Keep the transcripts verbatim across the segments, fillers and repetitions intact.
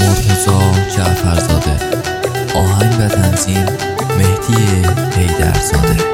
مرتضی جعفرزاده. آهنگ و تنظیم مهدی حیدرزاده.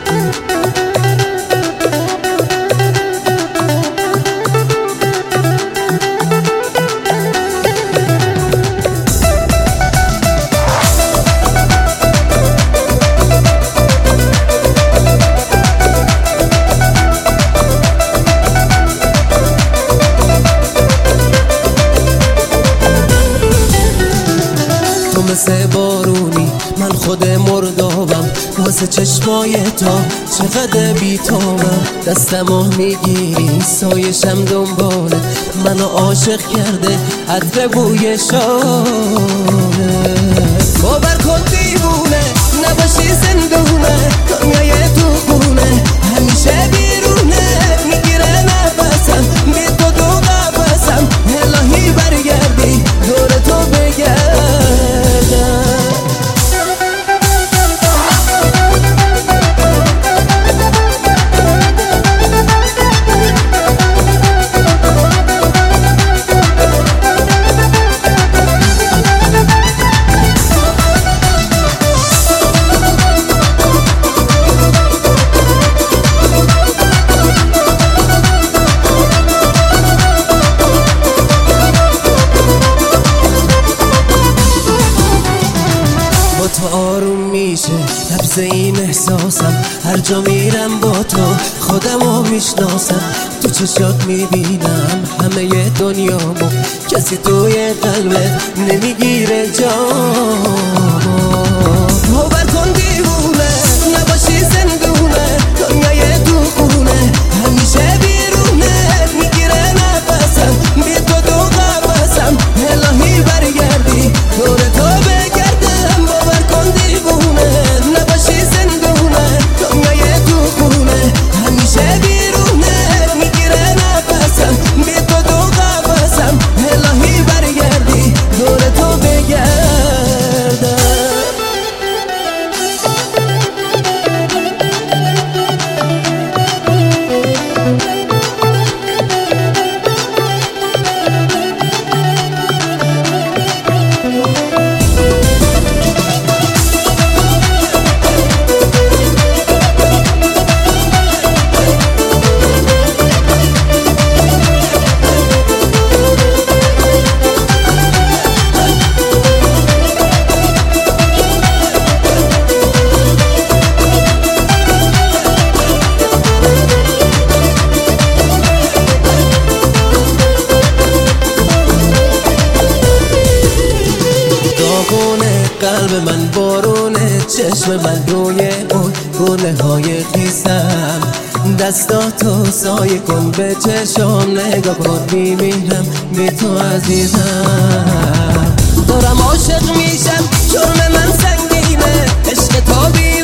تو مثل بارونی من خود مردابم، واسه چشمای تا چقدر بیتابم. دستمو میگیری سایشم دنباله، منو عاشق کرده عطر بوی شانه. باور کن دیوونه نباشی زندونه، دنیای تو خونه همیشه بیرونه. میگیره نفسم بی تو دو قفسم، الهی برگردی دور تو بگردم. تو آروم میشه لبز این احساسم، هر جا میرم با تو خودمو میشناسم. تو چشات میبینم همه دنیامو، کسی توی قلبت نمیگیره جامو. باور کن دیوونه نباشی زندونه، دنیای تو خونه همیشه بیرونه. میگیره نفسم بی تو دو قفسم، الهی برگردی دور تو بگردم. باور کن دیوونه نباشی زندونه، دنیای تو خونه همیشه بیرونه. میگیره نفسم بی تو دو قفسم، الهی برگردی دور تو بگردم. قلب من بارونه، چشم من روی اون گونه های خیسم. دستاتو سایه کن به چشم نگاه کن، میمیرم بی تو عزیزم. دارم عاشق میشم جرم من سنگینه، عشق تو بی